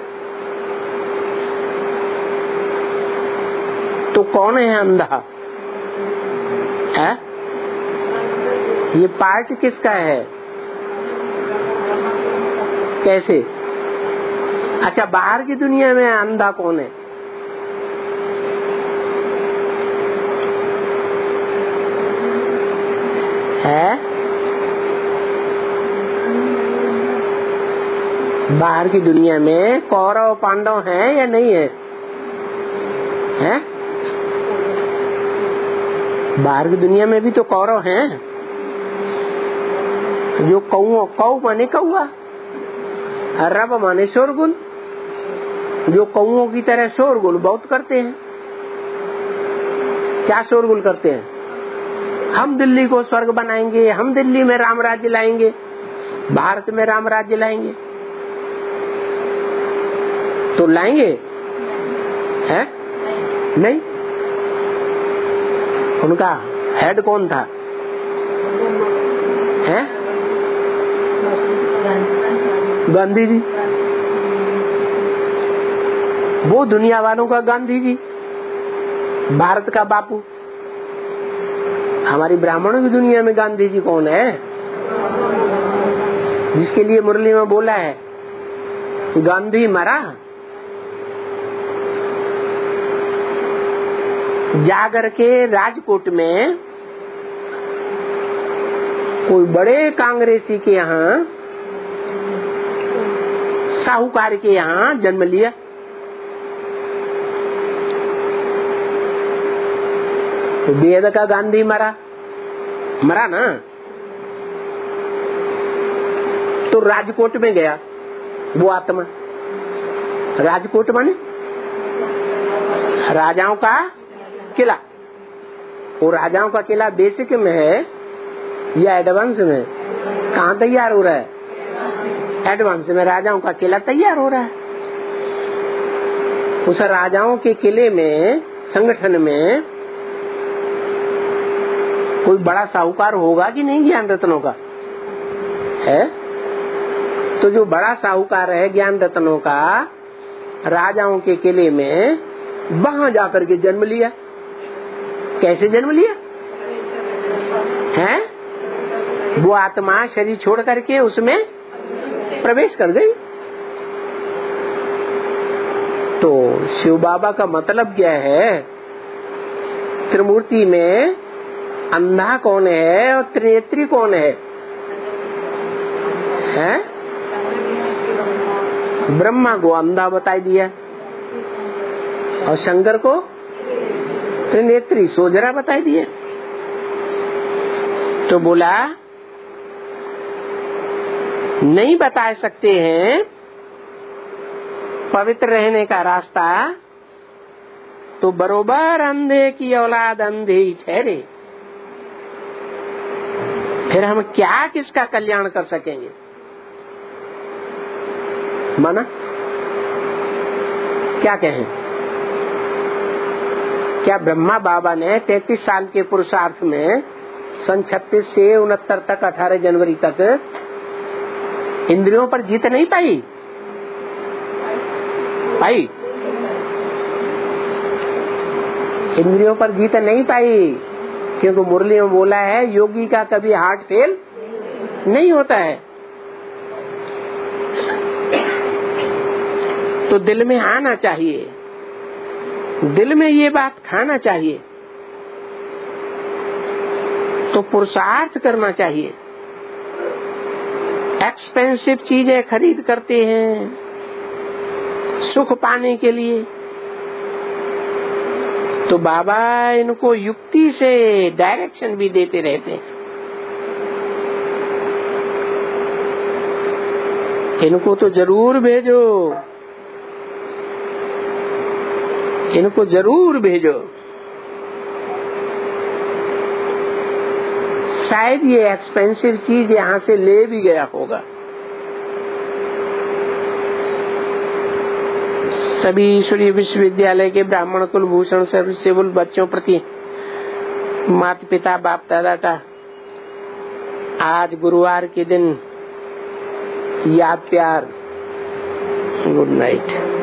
तो कौन है अंधा? है? ये पार्ट किसका है? कैसे? अच्छा बाहर की दुनिया में अंधा कौन है? है? बाहर की दुनिया में कौरव पांडव हैं या नहीं है? हैं? बाहर की दुनिया में भी तो कौरव हैं। जो कौ माने कौआ, रब माने शोरगुल। जो कौओं की तरह शोरगुल बहुत करते हैं। क्या शोरगुल करते हैं? हम दिल्ली को स्वर्ग बनाएंगे, हम दिल्ली में राम राज्य लाएंगे, भारत में राम राज्य लाएंगे। तो लाएंगे? है? नहीं। उनका हेड कौन था? है? गांधी जी। वो दुनिया वालों का गांधी जी, भारत का बापू। हमारी ब्राह्मणों की दुनिया में गांधी जी कौन है? जिसके लिए मुरली में बोला है गांधी मरा। जागर के राजकोट में कोई बड़े कांग्रेसी के यहाँ, साहूकार के यहाँ जन्म लिया। तो वेद का गांधी मरा ना। तो राजकोट में गया वो आत्मा। राजकोट माने राजाओं का किला। वो राजाओं का किला बेसिक में है या एडवांस में? कहाँ तैयार हो रहा है? एडवांस में राजाओं का किला तैयार हो रहा है। उस राजाओं के किले में, संगठन में कोई बड़ा साहूकार होगा कि नहीं ज्ञान रत्नों का? है? तो जो बड़ा साहूकार है ज्ञान रत्नों का, राजाओं के किले में वहां जाकर के जन्म लिया। कैसे जन्म लिया? है? वो आत्मा शरीर छोड़ करके उसमें प्रवेश कर गई। तो शिव बाबा का मतलब क्या है? त्रिमूर्ति में अंधा कौन है और त्रिनेत्री कौन है? हैं? ब्रह्मा को अंधा बताई दिया और शंकर को त्रिनेत्री सोजरा बताई दिया। तो बोला नहीं बता सकते हैं पवित्र रहने का रास्ता, तो बरोबर अंधे की औलाद अंधे ही ठहरे। फिर हम क्या किसका कल्याण कर सकेंगे? माना क्या कहें? क्या ब्रह्मा बाबा ने 33 साल के पुरुषार्थ में सन 36 से 69 तक 18 जनवरी तक इंद्रियों पर जीत नहीं पाई? इंद्रियों पर जीत नहीं पाई, क्योंकि मुरली में बोला है योगी का कभी हार्ट फेल नहीं होता है। तो दिल में आना चाहिए, दिल में ये बात खाना चाहिए, तो पुरुषार्थ करना चाहिए। एक्सपेंसिव चीजें खरीद करते हैं सुख पाने के लिए, तो बाबा इनको युक्ति से डायरेक्शन भी देते रहते हैं। इनको तो जरूर भेजो, इनको जरूर भेजो। शायद ये एक्सपेंसिव चीज यहाँ से ले भी गया होगा। सभी ईश्वरीय विश्वविद्यालय के ब्राह्मण कुलभूषण सर्विसेबल बच्चों प्रति माता पिता बाप दादा का आज गुरुवार के दिन याद प्यार। Good night.